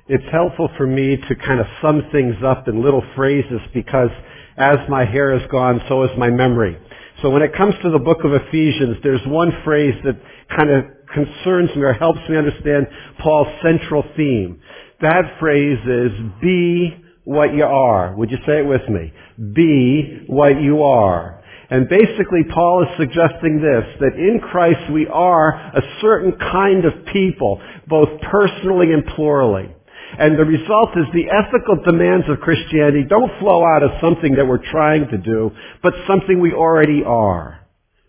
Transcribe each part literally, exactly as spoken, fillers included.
It's helpful for me to kind of sum things up in little phrases because as my hair is gone, so is my memory. So when it comes to the book of Ephesians, there's one phrase that kind of concerns me or helps me understand Paul's central theme. That phrase is, be what you are. Would you say it with me? Be what you are. And basically Paul is suggesting this, that in Christ we are a certain kind of people, both personally and plurally. And the result is the ethical demands of Christianity don't flow out of something that we're trying to do, but something we already are.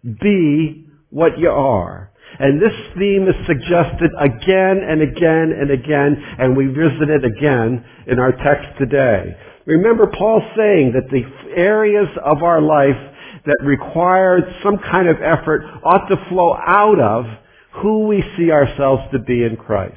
Be what you are. And this theme is suggested again and again and again, and we visit it again in our text today. Remember Paul saying that the areas of our life that require some kind of effort ought to flow out of who we see ourselves to be in Christ.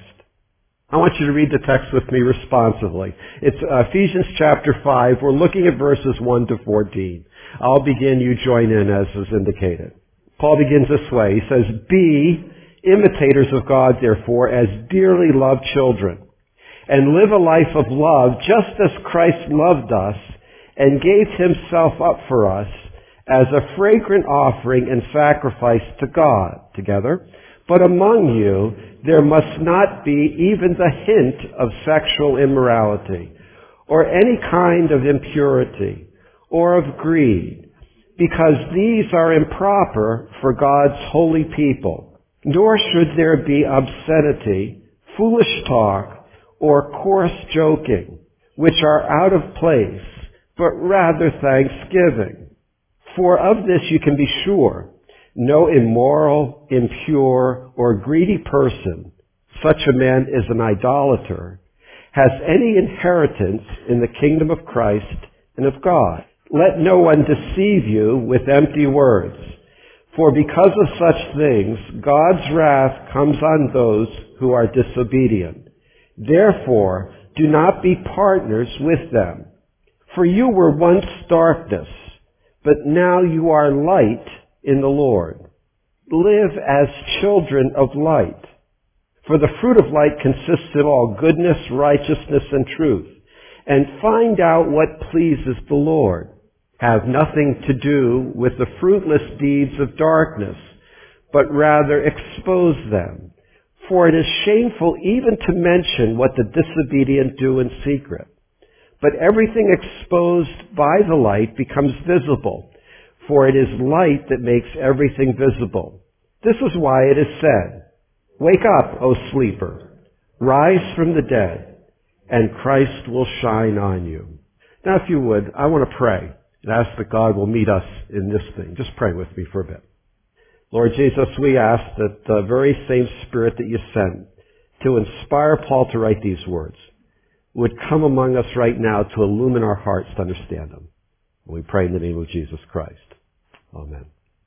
I want you to read the text with me responsively. It's Ephesians chapter five. We're looking at verses one to fourteen. I'll begin, you join in as is indicated. Paul begins this way. He says, be imitators of God, therefore, as dearly loved children, and live a life of love just as Christ loved us and gave himself up for us as a fragrant offering and sacrifice to God. Together. But among you, there must not be even the hint of sexual immorality, or any kind of impurity, or of greed, because these are improper for God's holy people. Nor should there be obscenity, foolish talk, or coarse joking, which are out of place, but rather thanksgiving. For of this you can be sure, no immoral, impure, or greedy person, such a man is an idolater, has any inheritance in the kingdom of Christ and of God. Let no one deceive you with empty words, for because of such things, God's wrath comes on those who are disobedient. Therefore, do not be partners with them. For you were once darkness, but now you are light in the Lord. Live as children of light. For the fruit of light consists in all goodness, righteousness, and truth. And find out what pleases the Lord. Have nothing to do with the fruitless deeds of darkness, but rather expose them. For it is shameful even to mention what the disobedient do in secret. But everything exposed by the light becomes visible, for it is light that makes everything visible. This is why it is said, wake up, O sleeper, rise from the dead, and Christ will shine on you. Now if you would, I want to pray and ask that God will meet us in this thing. Just pray with me for a bit. Lord Jesus, we ask that the very same Spirit that you sent to inspire Paul to write these words would come among us right now to illumine our hearts to understand them. We pray in the name of Jesus Christ. Amen.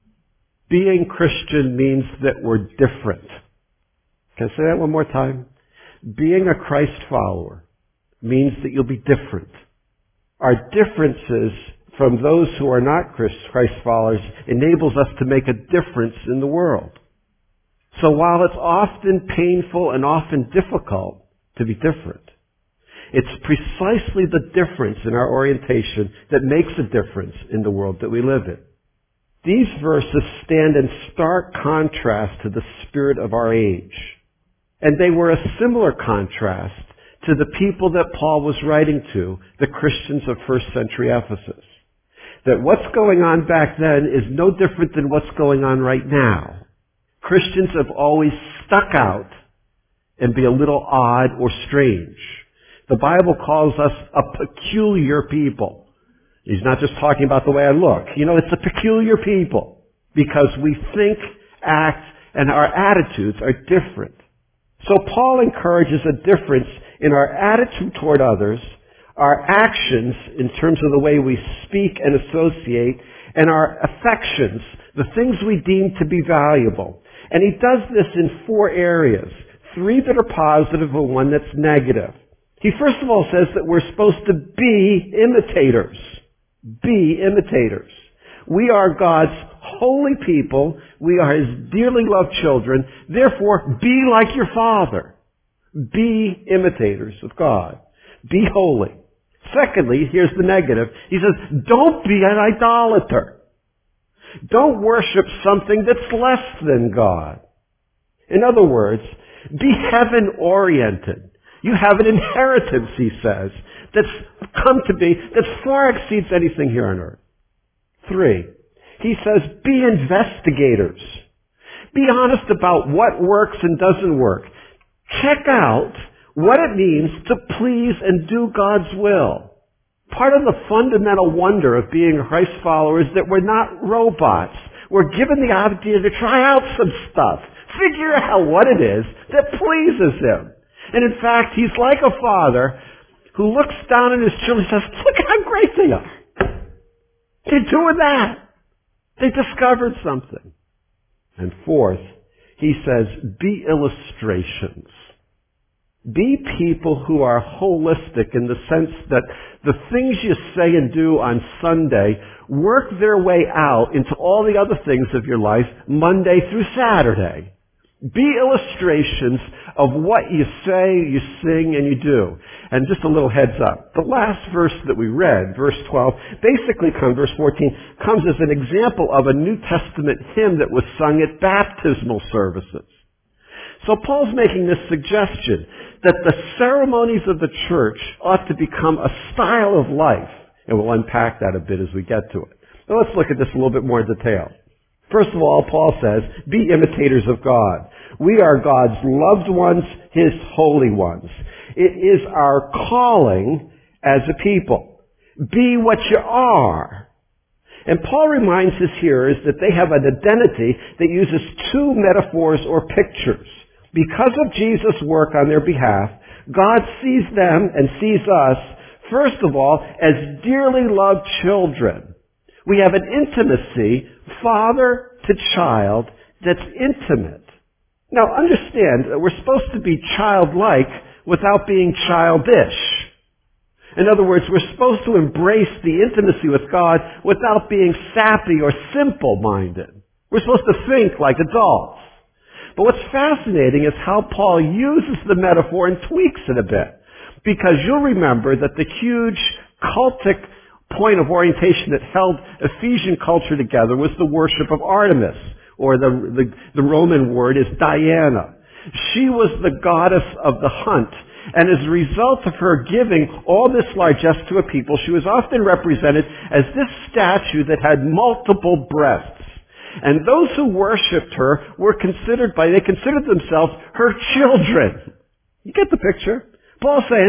Being Christian means that we're different. Can I say that one more time? Being a Christ follower means that you'll be different. Our differences from those who are not Christ followers enables us to make a difference in the world. So while it's often painful and often difficult to be different, it's precisely the difference in our orientation that makes a difference in the world that we live in. These verses stand in stark contrast to the spirit of our age. And they were a similar contrast to the people that Paul was writing to, the Christians of first century Ephesus. That what's going on back then is no different than what's going on right now. Christians have always stuck out and be a little odd or strange. The Bible calls us a peculiar people. He's not just talking about the way I look. You know, it's a peculiar people because we think, act, and our attitudes are different. So Paul encourages a difference in our attitude toward others, our actions in terms of the way we speak and associate, and our affections, the things we deem to be valuable. And he does this in four areas, three that are positive and one that's negative. He first of all says that we're supposed to be imitators. Be imitators. We are God's holy people. We are His dearly loved children. Therefore, be like your Father. Be imitators of God. Be holy. Secondly, here's the negative. He says, don't be an idolater. Don't worship something that's less than God. In other words, be heaven-oriented. You have an inheritance, he says, that's come to be, that far exceeds anything here on earth. Three, he says, be investigators. Be honest about what works and doesn't work. Check out what it means to please and do God's will. Part of the fundamental wonder of being a Christ follower is that we're not robots. We're given the idea to try out some stuff. Figure out what it is that pleases Him. And in fact, He's like a father who looks down at his children and says, look how great they are. They're doing that. They discovered something. And fourth, he says, be illustrations. Be people who are holistic in the sense that the things you say and do on Sunday work their way out into all the other things of your life, Monday through Saturday. Be illustrations of what you say, you sing, and you do. And just a little heads up. The last verse that we read, verse twelve, basically comes, verse fourteen, comes as an example of a New Testament hymn that was sung at baptismal services. So Paul's making this suggestion that the ceremonies of the church ought to become a style of life. And we'll unpack that a bit as we get to it. Now let's look at this a little bit more in detail. First of all, Paul says, be imitators of God. We are God's loved ones, His holy ones. It is our calling as a people. Be what you are. And Paul reminds his hearers that they have an identity that uses two metaphors or pictures. Because of Jesus' work on their behalf, God sees them and sees us, first of all, as dearly loved children. We have an intimacy, father to child, that's intimate. Now understand that we're supposed to be childlike without being childish. In other words, we're supposed to embrace the intimacy with God without being sappy or simple-minded. We're supposed to think like adults. But what's fascinating is how Paul uses the metaphor and tweaks it a bit. Because you'll remember that the huge cultic point of orientation that held Ephesian culture together was the worship of Artemis, or the, the, the Roman word is Diana. She was the goddess of the hunt, and as a result of her giving all this largesse to a people, she was often represented as this statue that had multiple breasts. And those who worshipped her were considered by, they considered themselves her children. You get the picture? Paul's saying,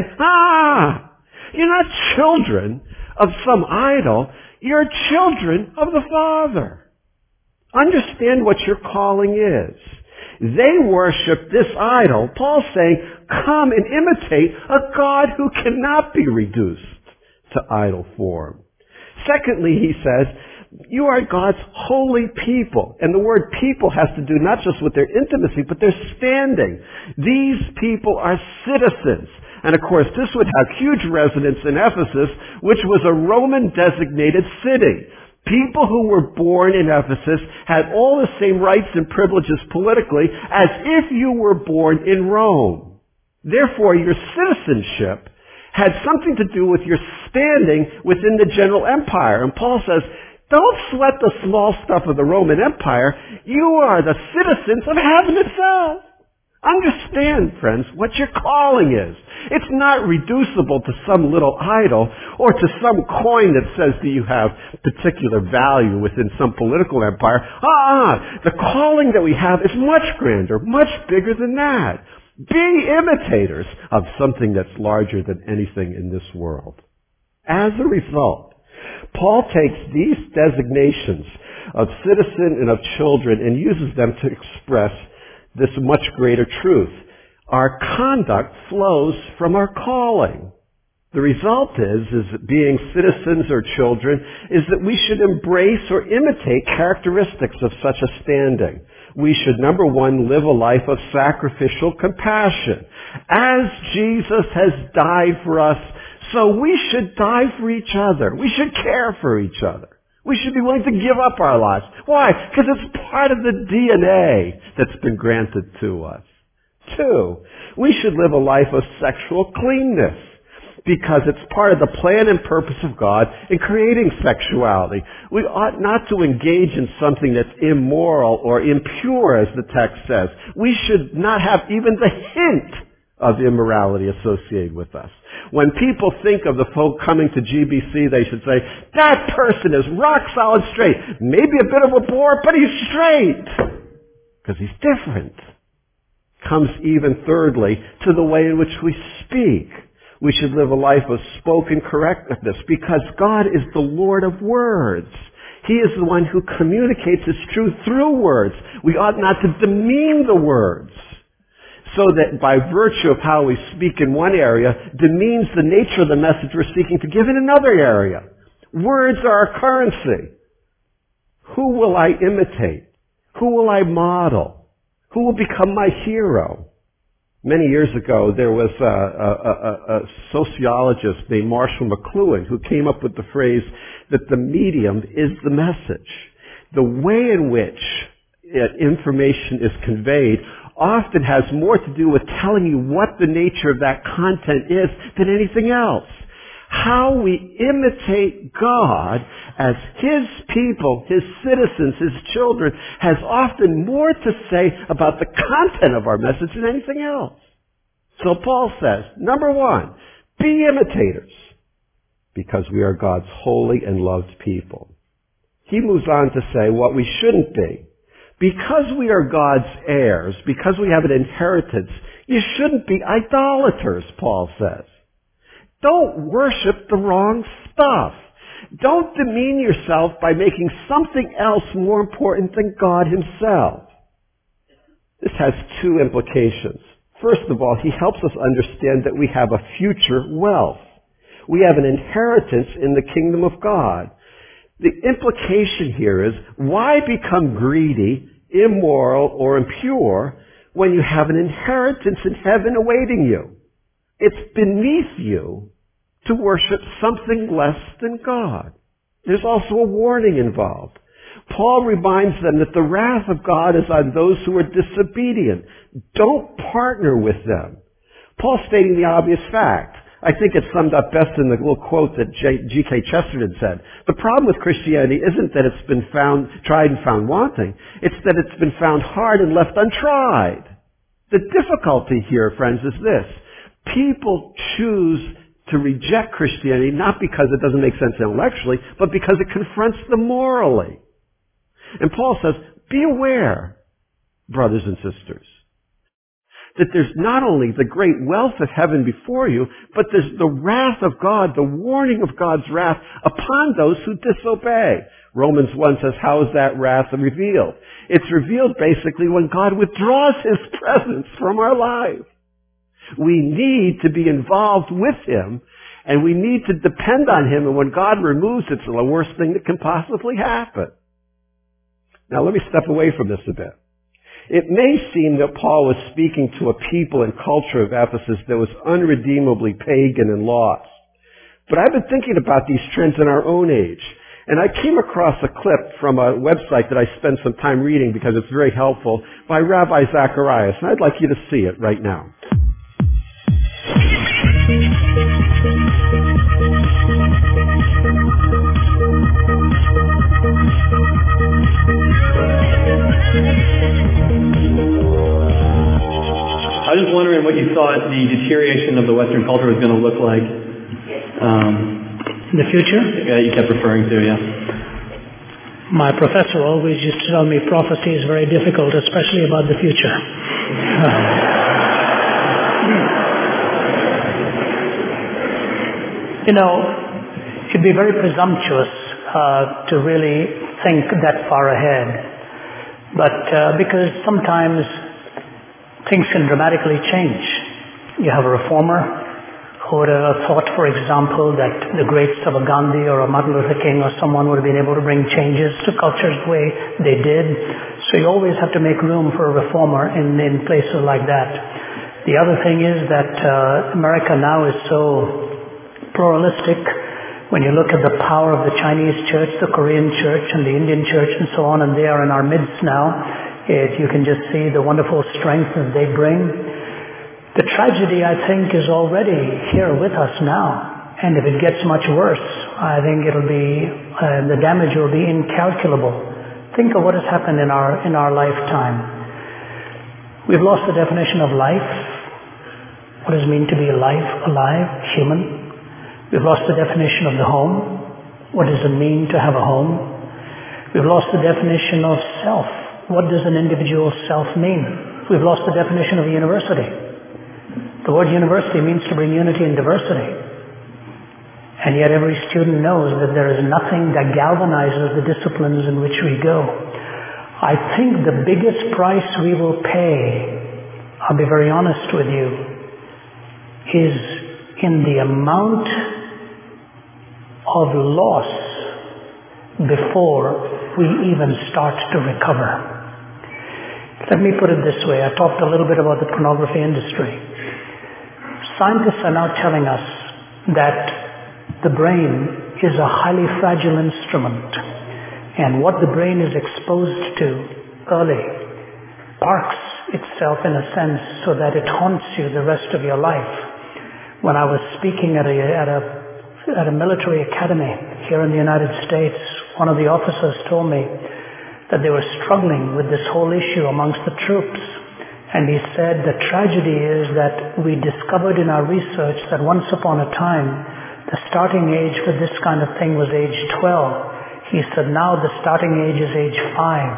ah, you're not children of some idol. You're children of the Father. Understand what your calling is. They worship this idol. Paul's saying, come and imitate a God who cannot be reduced to idol form. Secondly, he says, you are God's holy people. And the word people has to do not just with their intimacy, but their standing. These people are citizens. And of course, this would have huge resonance in Ephesus, which was a Roman-designated city. People who were born in Ephesus had all the same rights and privileges politically as if you were born in Rome. Therefore, your citizenship had something to do with your standing within the general empire. And Paul says, don't sweat the small stuff of the Roman Empire. You are the citizens of heaven itself. Understand, friends, what your calling is. It's not reducible to some little idol or to some coin that says that you have particular value within some political empire. Ah, the calling that we have is much grander, much bigger than that. Be imitators of something that's larger than anything in this world. As a result, Paul takes these designations of citizen and of children and uses them to express this much greater truth. Our conduct flows from our calling. The result is, is that being citizens or children is that we should embrace or imitate characteristics of such a standing. We should, number one, live a life of sacrificial compassion. As Jesus has died for us, so we should die for each other. We should care for each other. We should be willing to give up our lives. Why? Because it's part of the D N A that's been granted to us. Two, we should live a life of sexual cleanness, because it's part of the plan and purpose of God in creating sexuality. We ought not to engage in something that's immoral or impure, as the text says. We should not have even the hint of immorality associated with us. When people think of the folk coming to G B C, they should say, that person is rock solid straight. Maybe a bit of a bore, but he's straight. Because he's different. Comes even thirdly to the way in which we speak. We should live a life of spoken correctness, because God is the Lord of words. He is the one who communicates His truth through words. We ought not to demean the words, so that by virtue of how we speak in one area demeans the nature of the message we're seeking to give in another area. Words are our currency. Who will I imitate? Who will I model? Who will become my hero? Many years ago, there was a, a, a, a sociologist named Marshall McLuhan who came up with the phrase that the medium is the message. The way in which information is conveyed often has more to do with telling you what the nature of that content is than anything else. How we imitate God as His people, His citizens, His children, has often more to say about the content of our message than anything else. So Paul says, number one, be imitators, because we are God's holy and loved people. He moves on to say what we shouldn't be. Because we are God's heirs, because we have an inheritance, you shouldn't be idolaters, Paul says. Don't worship the wrong stuff. Don't demean yourself by making something else more important than God Himself. This has two implications. First of all, he helps us understand that we have a future wealth. We have an inheritance in the kingdom of God. The implication here is, why become greedy, immoral, or impure when you have an inheritance in heaven awaiting you? It's beneath you to worship something less than God. There's also a warning involved. Paul reminds them that the wrath of God is on those who are disobedient. Don't partner with them. Paul's stating the obvious fact. I think it's summed up best in the little quote that G K Chesterton said. The problem with Christianity isn't that it's been found, tried and found wanting. It's that it's been found hard and left untried. The difficulty here, friends, is this. People choose to reject Christianity not because it doesn't make sense intellectually, but because it confronts them morally. And Paul says, be aware, brothers and sisters, that there's not only the great wealth of heaven before you, but there's the wrath of God, the warning of God's wrath upon those who disobey. Romans one says, how is that wrath revealed? It's revealed basically when God withdraws His presence from our life. We need to be involved with Him, and we need to depend on Him, and when God removes it, it's the worst thing that can possibly happen. Now let me step away from this a bit. It may seem that Paul was speaking to a people and culture of Ephesus that was unredeemably pagan and lost. But I've been thinking about these trends in our own age, and I came across a clip from a website that I spent some time reading because it's very helpful, by Rabbi Zacharias, and I'd like you to see it right now. I was just wondering what you thought the deterioration of the Western culture was going to look like. Um, in the future? Yeah, you kept referring to, yeah. My professor always used to tell me prophecy is very difficult, especially about the future. You know, it'd be very presumptuous uh, to really think that far ahead. But uh, because sometimes things can dramatically change. You have a reformer who would have thought, for example, that the great of a Gandhi or a Martin Luther King or someone would have been able to bring changes to cultures the way they did. So you always have to make room for a reformer in, in places like that. The other thing is that uh, America now is so pluralistic. When you look at the power of the Chinese church, the Korean church, and the Indian church, and so on, and they are in our midst now, it, you can just see the wonderful strength that they bring. The tragedy, I think, is already here with us now. And if it gets much worse, I think it'll be, uh, the damage will be incalculable. Think of what has happened in our, in our lifetime. We've lost the definition of life. What does it mean to be alive, alive, human? We've lost the definition of the home. What does it mean to have a home? We've lost the definition of self. What does an individual self mean? We've lost the definition of a university. The word university means to bring unity and diversity. And yet every student knows that there is nothing that galvanizes the disciplines in which we go. I think the biggest price we will pay, I'll be very honest with you, is in the amount of loss before we even start to recover. Let me put it this way. I talked a little bit about the pornography industry. Scientists are now telling us that the brain is a highly fragile instrument, and what the brain is exposed to early parks itself in a sense so that it haunts you the rest of your life. When I was speaking at a, at a, at a military academy here in the United States, one of the officers told me that they were struggling with this whole issue amongst the troops. And he said the tragedy is that we discovered in our research that once upon a time the starting age for this kind of thing was age twelve. He said now the starting age is age five.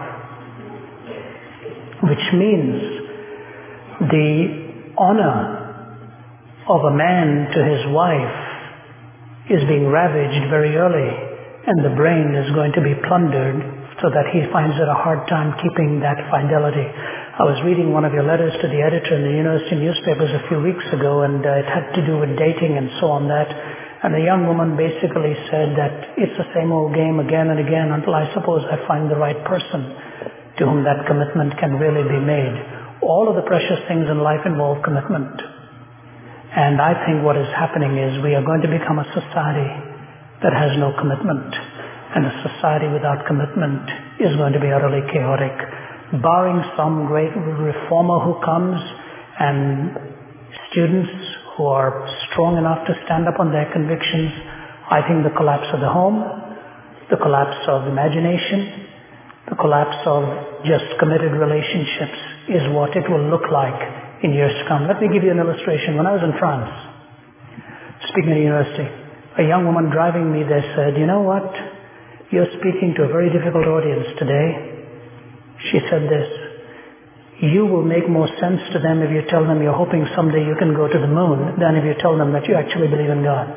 Which means the honor of a man to his wife is being ravaged very early, and the brain is going to be plundered so that he finds it a hard time keeping that fidelity. I was reading one of your letters to the editor in the university newspapers a few weeks ago, and uh, it had to do with dating and so on that. And the young woman basically said that it's the same old game again and again until I suppose I find the right person to whom that commitment can really be made. All of the precious things in life involve commitment. And I think what is happening is we are going to become a society that has no commitment. And a society without commitment is going to be utterly chaotic. Barring some great reformer who comes and students who are strong enough to stand up on their convictions, I think the collapse of the home, the collapse of imagination, the collapse of just committed relationships is what it will look like in years to come. Let me give you an illustration. When I was in France, speaking at a university, a young woman driving me there said, you know what? You're speaking to a very difficult audience today. She said this, you will make more sense to them if you tell them you're hoping someday you can go to the moon than if you tell them that you actually believe in God.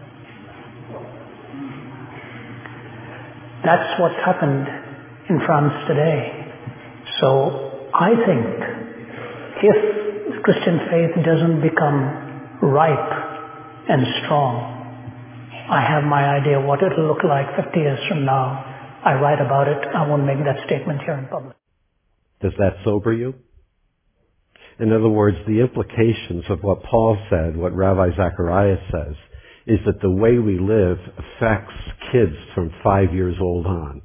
That's what's happened in France today. So I think if the Christian faith doesn't become ripe and strong, I have my idea what it'll look like fifty years from now. I write about it. I won't make that statement here in public. Does that sober you? In other words, the implications of what Paul said, what Rabbi Zacharias says, is that the way we live affects kids from five years old on.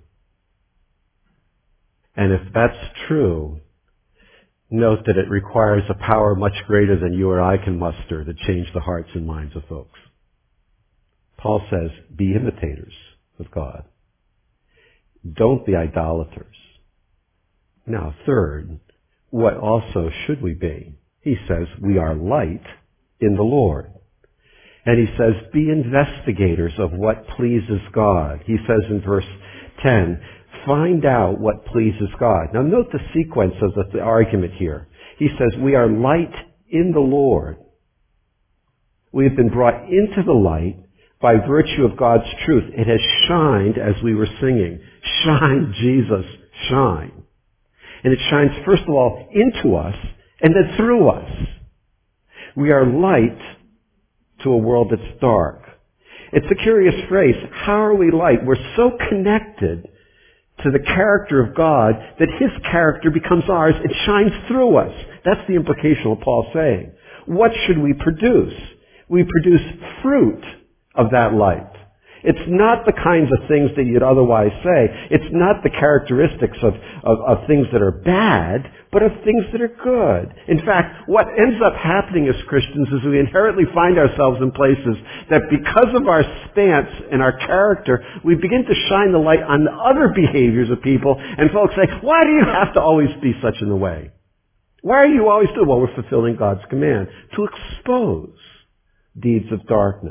And if that's true, note that it requires a power much greater than you or I can muster to change the hearts and minds of folks. Paul says, be imitators of God. Don't be idolaters. Now, third, what also should we be? He says, we are light in the Lord. And he says, be investigators of what pleases God. He says in verse ten, find out what pleases God. Now note the sequence of the, the argument here. He says, we are light in the Lord. We have been brought into the light by virtue of God's truth. It has shined as we were singing. Shine, Jesus, shine. And it shines, first of all, into us and then through us. We are light to a world that's dark. It's a curious phrase. How are we light? We're so connected to the character of God that His character becomes ours. It shines through us. That's the implication of Paul saying. What should we produce? We produce fruit of that light. It's not the kinds of things that you'd otherwise say. It's not the characteristics of, of, of things that are bad, but of things that are good. In fact, what ends up happening as Christians is we inherently find ourselves in places that because of our stance and our character, we begin to shine the light on the other behaviors of people, and folks say, why do you have to always be such in the way? Why are you always doing? Well, we're fulfilling God's command to expose deeds of darkness.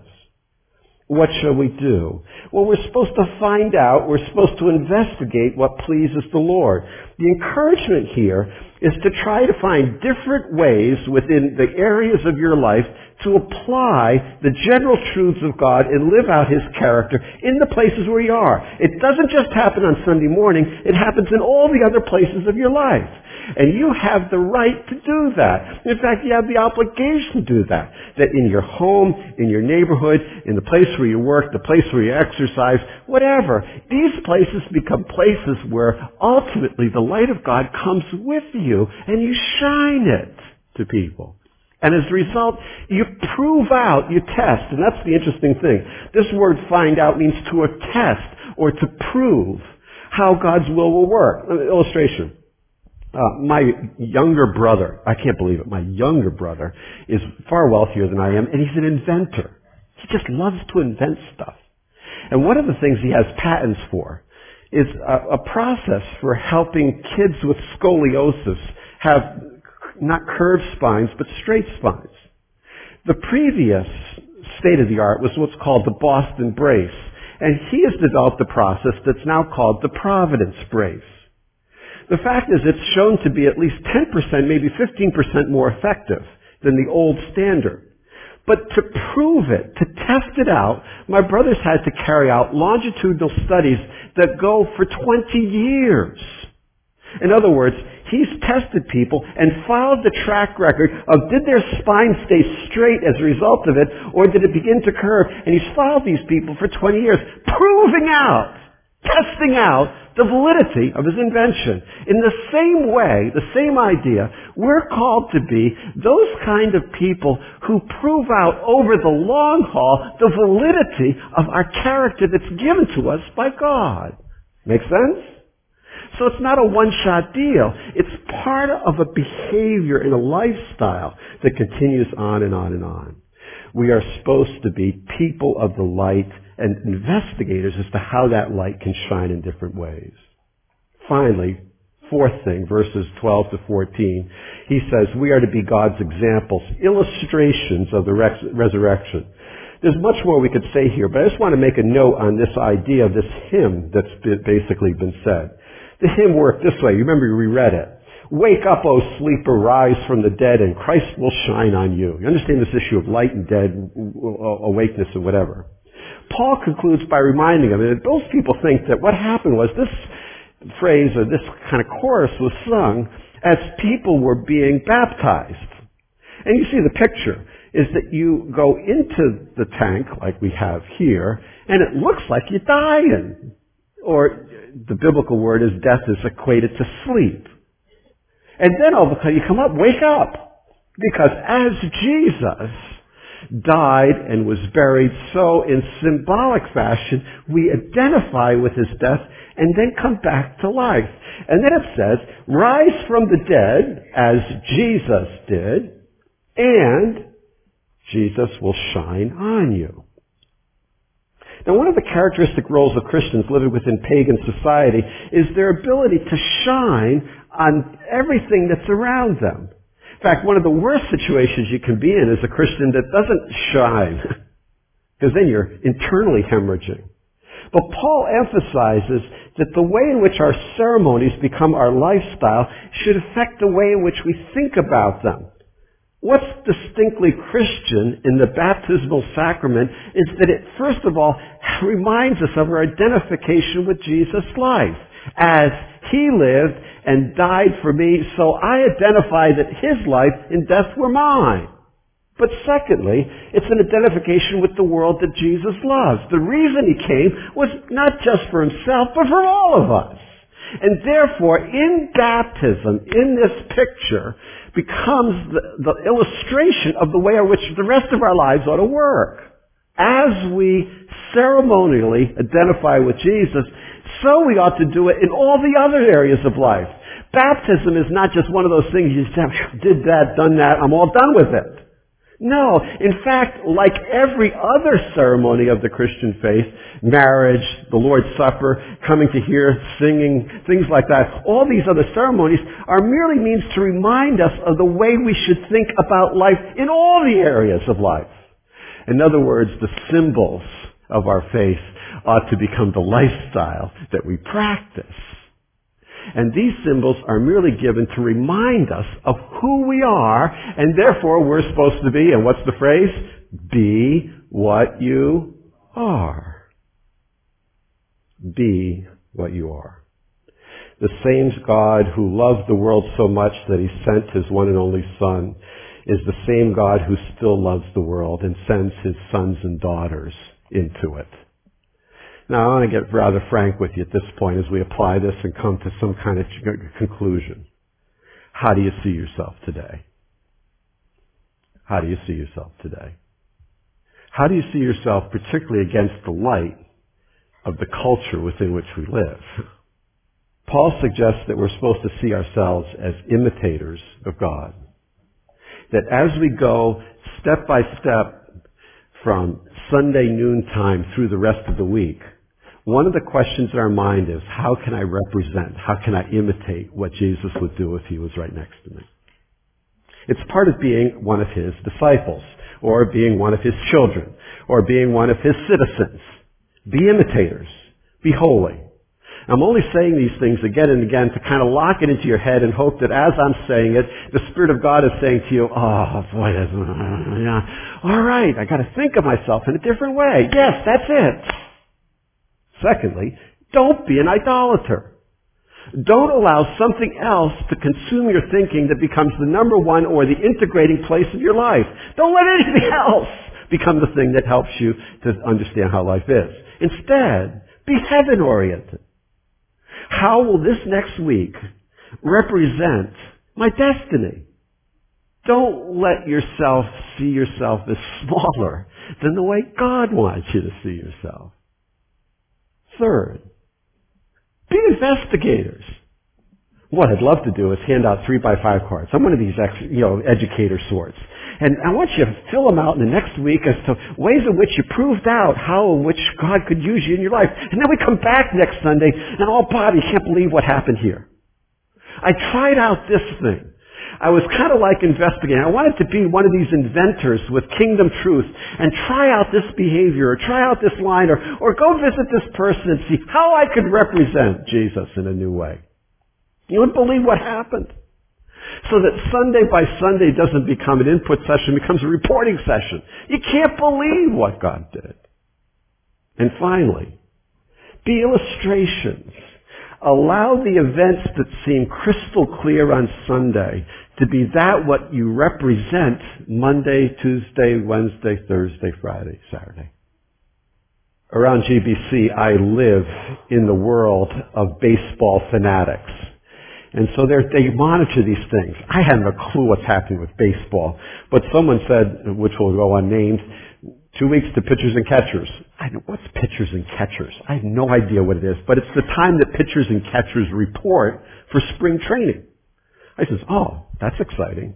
What shall we do? Well, we're supposed to find out, we're supposed to investigate what pleases the Lord. The encouragement here is to try to find different ways within the areas of your life to apply the general truths of God and live out His character in the places where you are. It doesn't just happen on Sunday morning, it happens in all the other places of your life. And you have the right to do that. In fact, you have the obligation to do that. That in your home, in your neighborhood, in the place where you work, the place where you exercise, whatever, these places become places where ultimately the light of God comes with you and you shine it to people. And as a result, you prove out, you test, and that's the interesting thing. This word find out means to attest or to prove how God's will will work. Illustration. Uh, my younger brother, I can't believe it, my younger brother is far wealthier than I am, and he's an inventor. He just loves to invent stuff. And one of the things he has patents for is a, a process for helping kids with scoliosis have not curved spines, but straight spines. The previous state of the art was what's called the Boston brace, and he has developed a process that's now called the Providence brace. The fact is it's shown to be at least ten percent, maybe fifteen percent more effective than the old standard. But to prove it, to test it out, my brothers had to carry out longitudinal studies that go for twenty years. In other words, he's tested people and followed the track record of did their spine stay straight as a result of it, or did it begin to curve? And he's followed these people for twenty years, proving out, testing out the validity of his invention. In the same way, the same idea, we're called to be those kind of people who prove out over the long haul the validity of our character that's given to us by God. Make sense? So it's not a one-shot deal. It's part of a behavior and a lifestyle that continues on and on and on. We are supposed to be people of the light and investigators as to how that light can shine in different ways. Finally, fourth thing, verses twelve to fourteen, he says we are to be God's examples, illustrations of the res- resurrection. There's much more we could say here, but I just want to make a note on this idea of this hymn that's been basically been said. The hymn worked this way. You remember we read it. Wake up, O sleeper, rise from the dead, and Christ will shine on you. You understand this issue of light and dead, awakeness and whatever. Paul concludes by reminding them that those people think that what happened was this phrase or this kind of chorus was sung as people were being baptized. And you see the picture is that you go into the tank like we have here, and it looks like you're dying. Or the biblical word is death is equated to sleep. And then all of a sudden you come up, wake up. Because as Jesus died and was buried, so in symbolic fashion we identify with his death and then come back to life. And then it says, rise from the dead as Jesus did, and Jesus will shine on you. Now, one of the characteristic roles of Christians living within pagan society is their ability to shine on everything that's around them. In fact, one of the worst situations you can be in is a Christian that doesn't shine, because then you're internally hemorrhaging. But Paul emphasizes that the way in which our ceremonies become our lifestyle should affect the way in which we think about them. What's distinctly Christian in the baptismal sacrament is that it, first of all, reminds us of our identification with Jesus' life. As he lived and died for me, so I identify that his life and death were mine. But secondly, it's an identification with the world that Jesus loves. The reason he came was not just for himself, but for all of us. And therefore, in baptism, in this picture, becomes the, the illustration of the way in which the rest of our lives ought to work. As we ceremonially identify with Jesus, so we ought to do it in all the other areas of life. Baptism is not just one of those things you just have, did that, done that, I'm all done with it. No. In fact, like every other ceremony of the Christian faith, marriage, the Lord's Supper, coming to hear, singing, things like that, all these other ceremonies are merely means to remind us of the way we should think about life in all the areas of life. In other words, the symbols of our faith ought to become the lifestyle that we practice. And these symbols are merely given to remind us of who we are, and therefore we're supposed to be, and what's the phrase? Be what you are. Be what you are. The same God who loved the world so much that he sent his one and only Son is the same God who still loves the world and sends his sons and daughters into it. Now, I want to get rather frank with you at this point as we apply this and come to some kind of conclusion. How do you see yourself today? How do you see yourself today? How do you see yourself particularly against the light of the culture within which we live? Paul suggests that we're supposed to see ourselves as imitators of God. That as we go step by step from Sunday noontime through the rest of the week, one of the questions in our mind is, how can I represent, how can I imitate what Jesus would do if he was right next to me? It's part of being one of his disciples, or being one of his children, or being one of his citizens. Be imitators. Be holy. I'm only saying these things again and again to kind of lock it into your head and hope that as I'm saying it, the Spirit of God is saying to you, oh boy, that's, yeah. All right, I got to think of myself in a different way. Yes, that's it. Secondly, don't be an idolater. Don't allow something else to consume your thinking that becomes the number one or the integrating place of your life. Don't let anything else become the thing that helps you to understand how life is. Instead, be heaven-oriented. How will this next week represent my destiny? Don't let yourself see yourself as smaller than the way God wants you to see yourself. Third, be investigators. What I'd love to do is hand out three by five cards. I'm one of these, ex, you know, educator sorts. And I want you to fill them out in the next week as to ways in which you proved out how in which God could use you in your life. And then we come back next Sunday and, oh, Bob, you can't believe what happened here. I tried out this thing. I was kind of like investigating. I wanted to be one of these inventors with kingdom truth and try out this behavior or try out this line or, or go visit this person and see how I could represent Jesus in a new way. You wouldn't believe what happened. So that Sunday by Sunday doesn't become an input session, it becomes a reporting session. You can't believe what God did. And finally, be illustrations. Allow the events that seem crystal clear on Sunday to be that what you represent Monday, Tuesday, Wednesday, Thursday, Friday, Saturday. Around G B C, I live in the world of baseball fanatics. And so they monitor these things. I had no clue what's happening with baseball. But someone said, which will go unnamed, two weeks to pitchers and catchers. I know, what's pitchers and catchers? I have no idea what it is. But it's the time that pitchers and catchers report for spring training. I says, oh, that's exciting.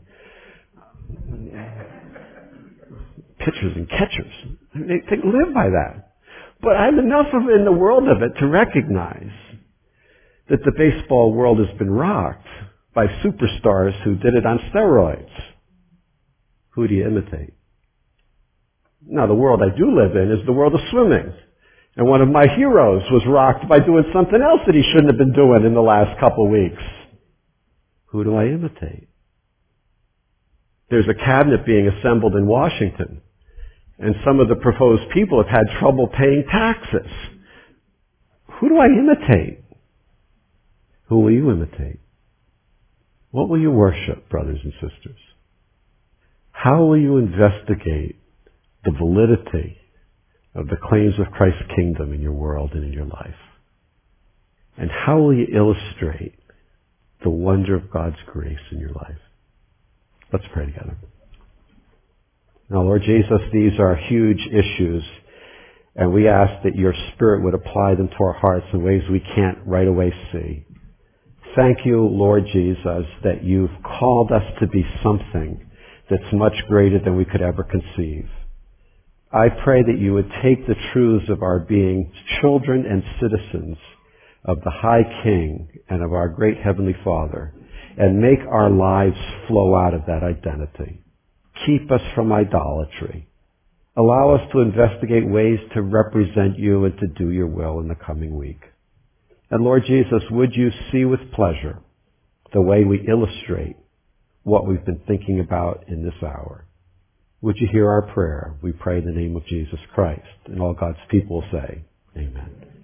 Pitchers and catchers. They, they live by that. But I have enough of in the world of it to recognize that the baseball world has been rocked by superstars who did it on steroids. Who do you imitate? Now, the world I do live in is the world of swimming. And one of my heroes was rocked by doing something else that he shouldn't have been doing in the last couple of weeks. Who do I imitate? There's a cabinet being assembled in Washington, and some of the proposed people have had trouble paying taxes. Who do I imitate? Who will you imitate? What will you worship, brothers and sisters? How will you investigate the validity of the claims of Christ's kingdom in your world and in your life? And how will you illustrate the wonder of God's grace in your life? Let's pray together. Now, Lord Jesus, these are huge issues, And we ask that your Spirit would apply them to our hearts in ways we can't right away see. Thank you, Lord Jesus, that you've called us to be something that's much greater than we could ever conceive. I pray that you would take the truths of our being children and citizens of the High King and of our great Heavenly Father and make our lives flow out of that identity. Keep us from idolatry. Allow us to investigate ways to represent you and to do your will in the coming week. And Lord Jesus, would you see with pleasure the way we illustrate what we've been thinking about in this hour? Would you hear our prayer? We pray in the name of Jesus Christ. And all God's people say, amen.